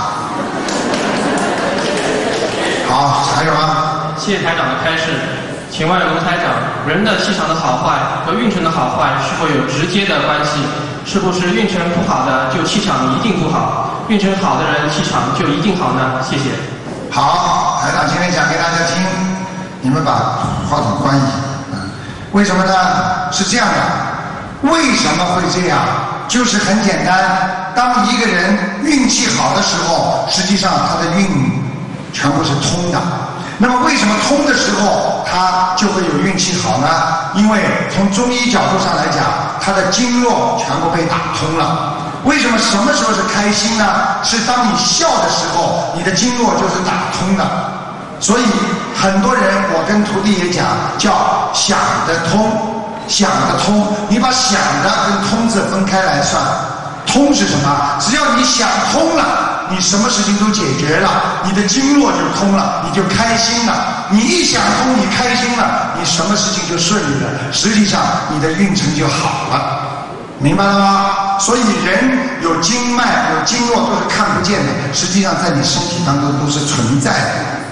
好，还有吗？ 谢谢台长的开示。请问卢台长，人的气场的好坏和运程的好坏是否有直接的关系？是不是运程不好的就气场一定不好，运程好的人气场就一定好呢？谢谢。 好，台长今天讲给大家听，你们把话筒关一下。为什么呢？是这样的，为什么会这样？就是很简单，当一个人运气好的时候，实际上他的运全部是通的。那么为什么通的时候他就会有运气好呢？因为从中医角度上来讲，他的经络全部被打通了。为什么什么时候是开心呢？是当你笑的时候，你的经络就是打通的。所以很多人，我跟徒弟也讲，叫想得通，想得通。你把想的跟通字分开来算，通是什么？只要你想通了，你什么事情都解决了，你的经络就通了，你就开心了。你一想通，你开心了，你什么事情就顺利了，实际上你的运程就好了，明白了吗？所以人有经脉有经络都是看不见的，实际上在你身体当中都是存在的。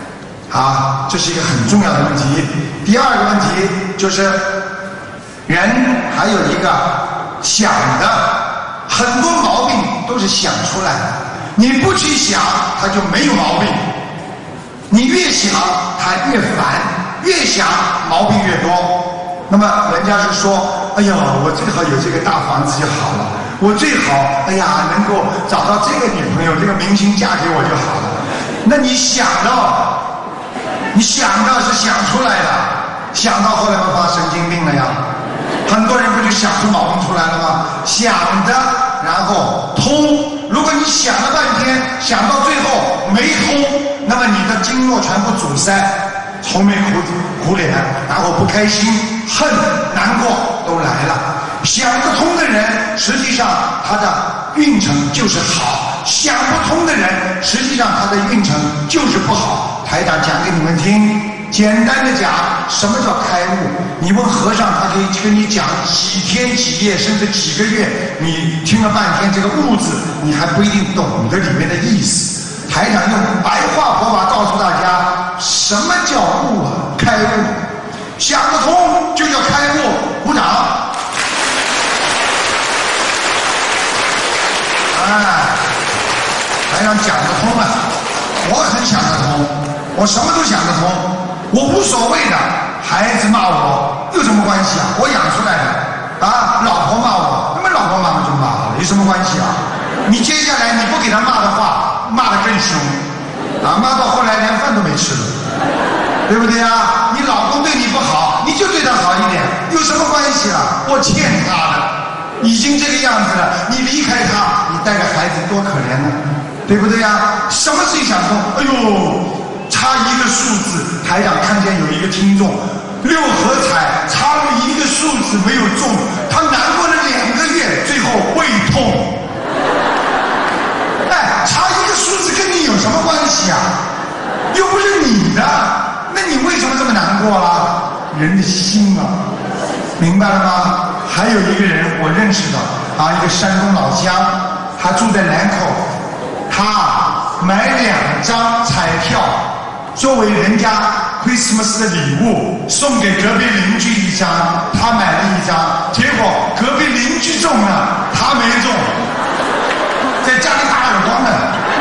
啊，这是一个很重要的问题。第二个问题就是，人还有一个想的，很多毛病都是想出来的。你不去想，它就没有毛病；你越想，它越烦，越想毛病越多。那么人家是说，哎呦，我最好有这个大房子就好了，我最好，哎呀，能够找到这个女朋友，这个明星嫁给我就好了。那你想到是想出来的，想到后来不发神经病了呀？很多人不就想出毛病出来了吗？想的，然后通。如果你想了半天，想到最后没通，那么你的经络全部阻塞，愁眉苦脸，然后不开心、恨、难过都来了。想得通的人，实际上他的运程就是好；想不通的人，实际上他的运程就是不好。台长讲给你们听，简单的讲，什么叫开悟？你问和尚，他可以跟你讲几天几夜，甚至几个月，你听了半天，这个悟字你还不一定懂得里面的意思。台长用白话佛法告诉大家，什么叫悟啊？开悟，想得通就叫开悟。鼓掌。台长讲得通了，我很想得通，我什么都想得通，我无所谓的。孩子骂我有什么关系啊？我养出来的啊！老婆骂我，那么老婆骂我就骂了，有什么关系啊？你接下来你不给他骂的话，骂得更凶啊！骂到后来连饭都没吃了，对不对啊？你老公对你不好，你就对他好一点，有什么关系啊？我欠他的，已经这个样子了，你离开他，你带个孩子多可怜呢，对不对啊？什么事情想通？哎呦！差一个数字，台长看见有一个听众6合彩差了一个数字没有中，他难过了2个月，最后胃痛。哎，差一个数字跟你有什么关系啊？又不是你的，那你为什么这么难过了？人的心啊，明白了吗？还有一个人我认识的啊，一个山东老乡，他住在兰口，他买2张彩票。作为人家 Christmas 的礼物，送给隔壁邻居1张，他买了1张，结果隔壁邻居中了，他没中，在家里打耳光的，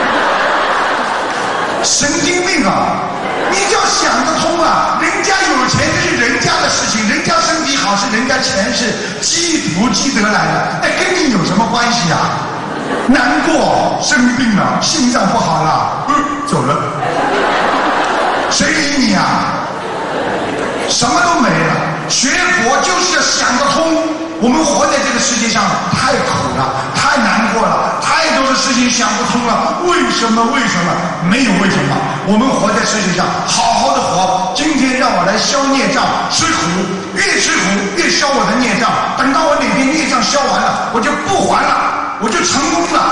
神经病啊！你就要想得通啊！人家有钱是人家的事情，人家身体好是人家钱是积福积德来的，哎，跟你有什么关系啊？难过，生病了，心脏不好了，走了。谁理你啊？什么都没了。学佛就是要想得通。我们活在这个世界上太苦了，太难过了，太多的事情想不通了。为什么？为什么？没有为什么。我们活在世界上，好好的活。今天让我来消孽障，吃苦，越吃苦越消我的孽障。等到我哪天孽障消完了，我就不还了，我就成功了。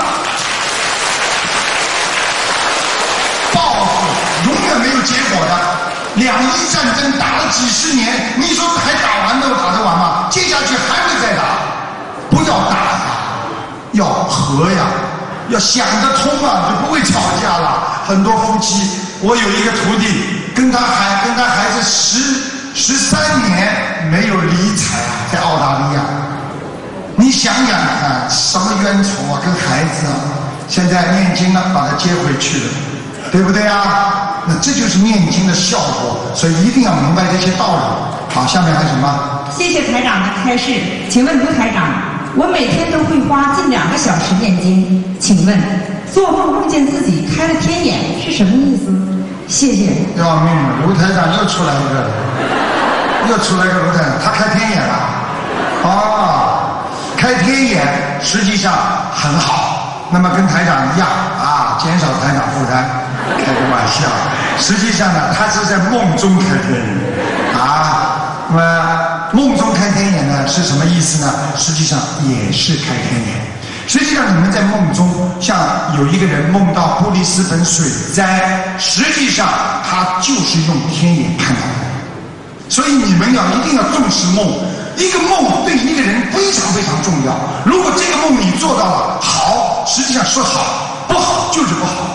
报复永远没有结果的。2伊战争打了几十年，你说还打完能打得完吗？接下去还会再打。不要打呀，要和呀，要想得通啊，就不会吵架了。很多夫妻，我有一个徒弟，跟他孩子13年没有理睬啊，在澳大利亚。你想想看，什么冤仇啊，跟孩子啊，现在念经了，把他接回去了。对不对啊？那这就是念经的效果，所以一定要明白这些道理。好，下面还有什么？ 谢谢台长的开示。请问卢台长，我每天都会花近2个小时念经，请问做梦梦见自己开了天眼是什么意思？谢谢。 要命了，卢台长又出来一个了，又出来一个卢台长，他开天眼了。哦，开天眼实际上很好，那么跟台长一样啊，减少台长负担。开个玩笑，实际上呢，他是在梦中开天眼啊。那么梦中开天眼呢是什么意思呢？实际上也是开天眼。实际上你们在梦中，像有一个人梦到布里斯本水灾，实际上他就是用天眼看到的。所以你们一定要重视梦。一个梦对一个人非常非常重要。如果这个梦你做到了好，实际上是好；不好就是不好。实际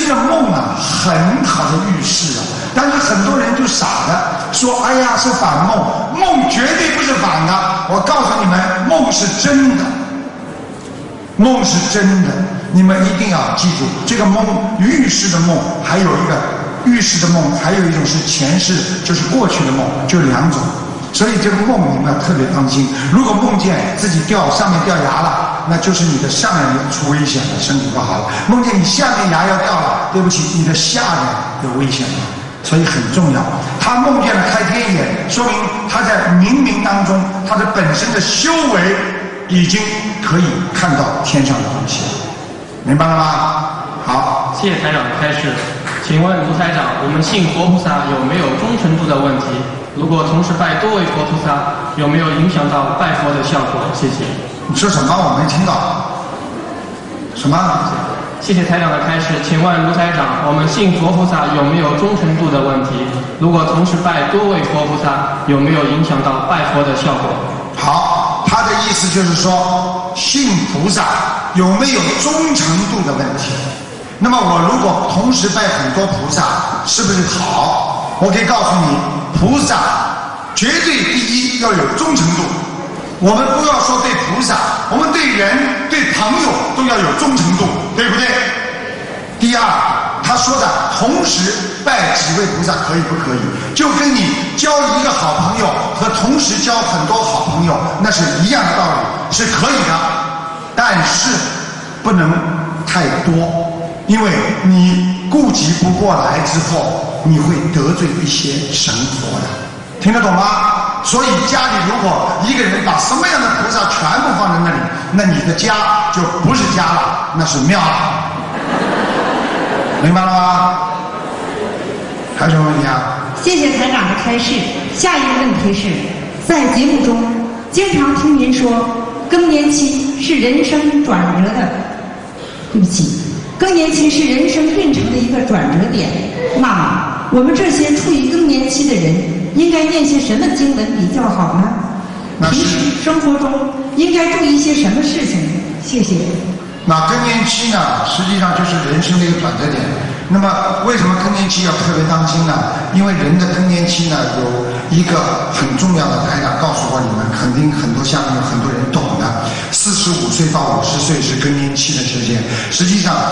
这个梦啊，很好的预示啊。但是很多人就傻的说：“哎呀，是反梦，梦绝对不是反的。”我告诉你们，梦是真的，梦是真的。你们一定要记住，这个梦预示的梦，还有一个预示的梦，还有一种是前世，就是过去的梦，就两种。所以这个梦你们要特别当心。如果梦见自己上面掉牙了，那就是你的上面出危险了，身体不好了。梦见你下面牙要掉了，对不起，你的下面有危险了。所以很重要。他梦见了开天眼，说明他在冥冥当中，他的本身的修为已经可以看到天上的东西了。明白了吗？好， 谢谢台长的开示。请问卢台长，我们信佛菩萨有没有忠诚度的问题？如果同时拜多位佛菩萨，有没有影响到拜佛的效果？谢谢。 你说什么？我没听到。什么？ 谢谢台长的开示。请问卢台长，我们信佛菩萨有没有忠诚度的问题？如果同时拜多位佛菩萨，有没有影响到拜佛的效果？ 好，他的意思就是说，信菩萨有没有忠诚度的问题。那么我如果同时拜很多菩萨，是不是好？我可以告诉你，菩萨绝对第一要有忠诚度。我们不要说对菩萨，我们对人对朋友都要有忠诚度，对不对？第二，他说的同时拜几位菩萨可以不可以，就跟你交一个好朋友和同时交很多好朋友那是一样的道理，是可以的，但是不能太多，因为你顾及不过来之后，你会得罪一些神佛的，听得懂吗？所以家里如果一个人把什么样的菩萨全部放在那里，那你的家就不是家了，那是庙了。明白了吗？还有什么问题啊？ 谢谢台长的开示。下一个问题是，在节目中经常听您说，更年期是人生转折的，对不起，更年期是人生运程的一个转折点。那么，我们这些处于更年期的人，应该念些什么经文比较好呢？平时生活中应该注意些什么事情？谢谢。 那更年期呢，实际上就是人生的一个转折点。那么为什么更年期要特别当心呢？因为人的更年期呢，有一个很重要的台长告诉过你们，肯定很多下面有很多人懂的。45岁到50岁是更年期的时间，实际上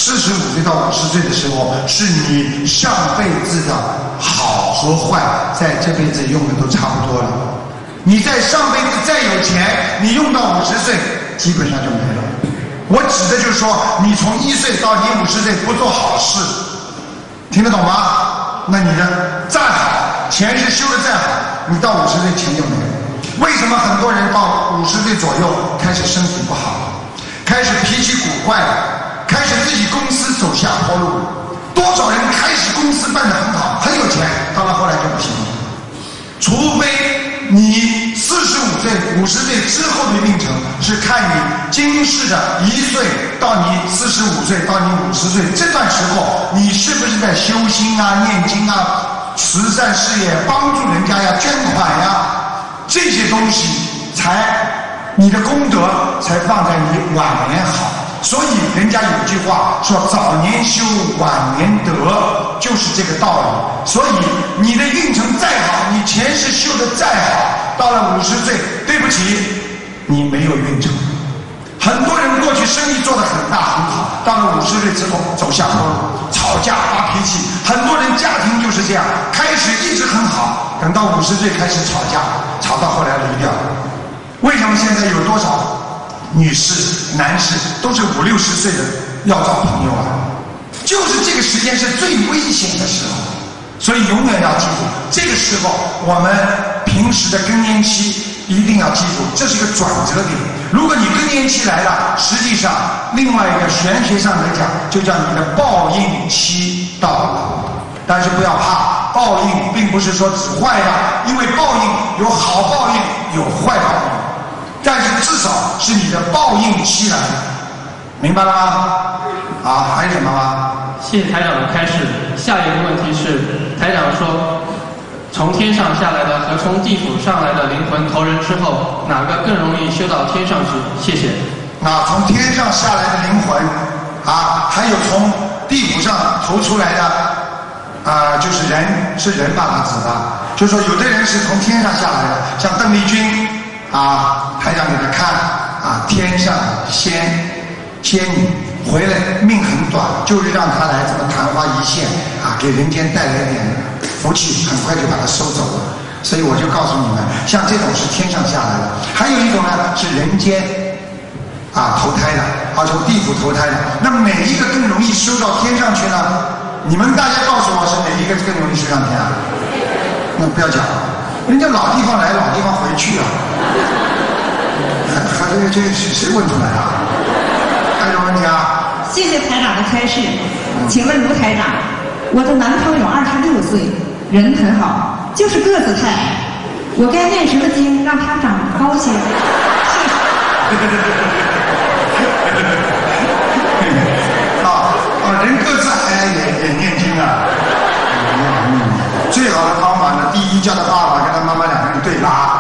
45岁到50岁的时候，是你上辈子的好和坏，在这辈子用的都差不多了。你在上辈子再有钱，你用到50岁，基本上就没了。我指的就是说，你从1岁到你50岁不做好事，听得懂吗？那你的再好，前世修的再好，你到50岁钱就没了。为什么很多人到50岁左右开始身体不好，开始脾气古怪，开始自己公司走下坡路？多少人开始公司办得很好，很有钱，到了后来就不行了。除非你45岁、50岁之后的运程是看你今世的1岁到你45岁到你50岁这段时候，你是不是在修心啊、念经啊、慈善事业、帮助人家呀、捐款呀，这些东西你的功德才放在你晚年好。所以人家有句话说，早年修晚年得，就是这个道理。所以你的运程再好，你前世修的再好，到了50岁，对不起，你没有运程。很多人过去生意做得很大很好，到了50岁之后走下坡路，吵架发脾气。很多人家庭就是这样，开始一直很好，等到50岁开始吵架，吵到后来离掉。为什么现在有多少女士、男士都是50、60岁的要找朋友啊？就是这个时间是最危险的时候，所以永远要记住，这个时候我们平时的更年期一定要记住，这是一个转折点。如果你更年期来了，实际上另外一个玄学上来讲，就叫你的报应期到了。但是不要怕，报应并不是说只坏的，因为报应有好报应，有坏报应。但是至少是你的报应期来的，明白了吗？啊，还有什么吗？ 谢谢台长的开示。下一个问题是，台长说，从天上下来的和从地府上来的灵魂投人之后，哪个更容易修到天上去？谢谢。 从天上下来的灵魂，还有从地府上投出来的就是人，是人把他指的，就是说有的人是从天上下来的，像邓丽君台长给他看天上仙女回来命很短，就是让他来这么昙花一现给人间带来点福气，很快就把他收走了。所以我就告诉你们，像这种是天上下来的，还有一种呢是人间投胎的从地府投胎的。那么哪一个更容易收到天上去呢？你们大家告诉我是哪一个更容易收上天那不要讲，人家老地方来老地方回去这是谁问出来的？还有问题谢谢台长的开示。请问卢台长，我的男朋友26岁，人很好，就是个子太矮，我该念什么经让他长高些？ 人个子矮也念经最好的方法呢，第一叫他爸爸跟他妈妈两个人对拉。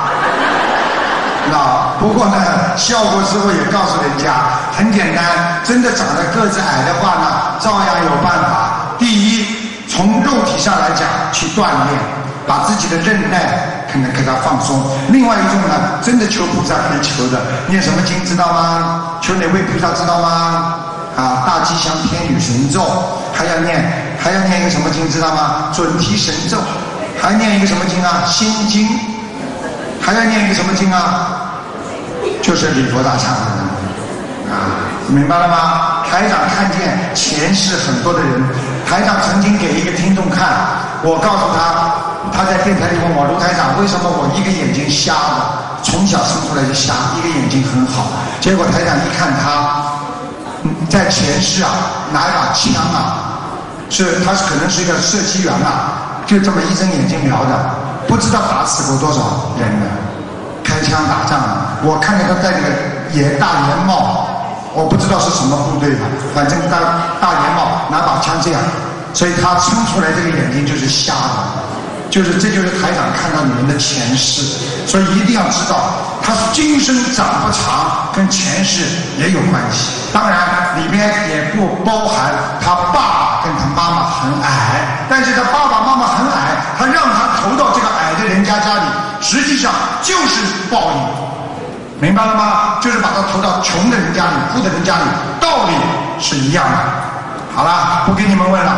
不过呢，效果之后也告诉人家很简单，真的长得个子矮的话呢，照样有办法。第一，从肉体上来讲去锻炼，把自己的韧带可能给它放松。另外一种呢，真的求菩萨可以求的，念什么经知道吗？求哪位菩萨知道吗？大吉祥天女神咒，还要念一个什么经知道吗？准提神咒，还念一个什么经心经，还要念一个什么经就是礼佛大忏悔文明白了吗？台长看见前世很多的人，台长曾经给一个听众看，我告诉他在电台里问我，卢台长，为什么我一个眼睛瞎的，从小生出来就瞎，一个眼睛很好？结果台长一看他在前世拿一把枪他可能是一个射击员就这么一睁眼睛瞄的，不知道打死过多少人呢。开枪打仗我看见他戴那个大檐帽，我不知道是什么部队的，反正大檐帽拿把枪这样，所以他生出来这个眼睛就是瞎的。这就是台长看到你们的前世，所以一定要知道，他今生长不长跟前世也有关系。当然里面也不包含他爸爸跟他妈妈很矮，但是他爸爸妈妈很矮，他让他投到这个矮的人家里，实际上就是报应，明白了吗？就是把他投到穷的人家里、富的人家里，道理是一样的。好了，不给你们问了。